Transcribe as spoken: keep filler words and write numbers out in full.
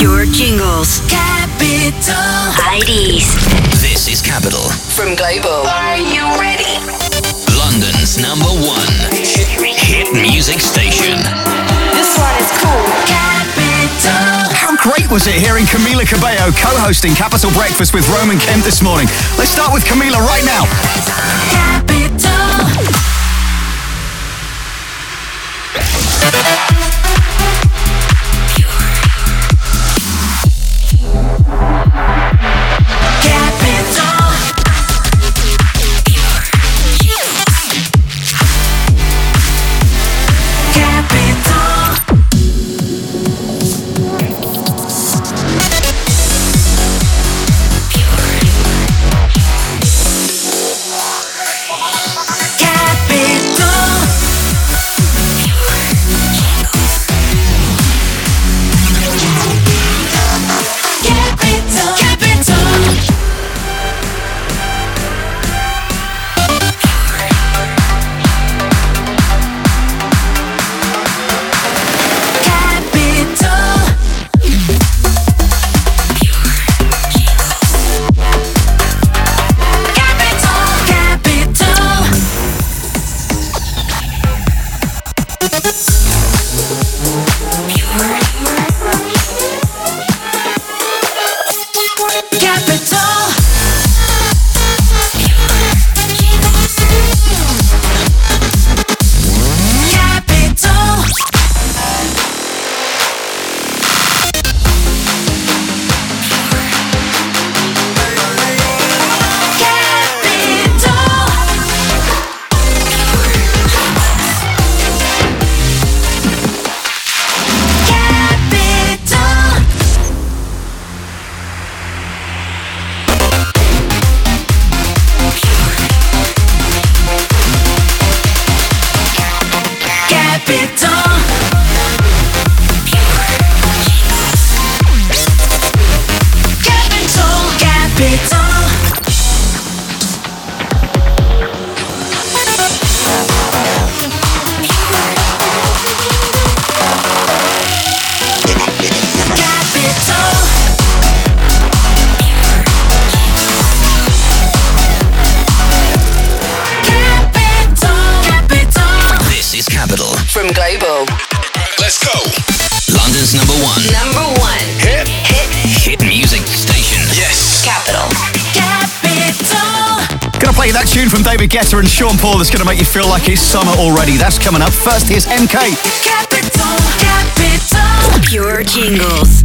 Pure Jingles. Capital. Heidi's. This is Capital. From Global. Are you ready? London's number one hit music station. This one is cool. Capital. How great was it hearing Camila Cabello co-hosting Capital Breakfast with Roman Kemp this morning? Let's start with Camila right now. Capital. From Global. Let's go. London's number one. Number one. Hit. Hit. Hit music station. Yes. Capital. Capital. Gonna play that tune from David Guetta and Sean Paul that's gonna make you feel like it's summer already. That's coming up. First, here's M K. Capital. Capital. Pure Jingles.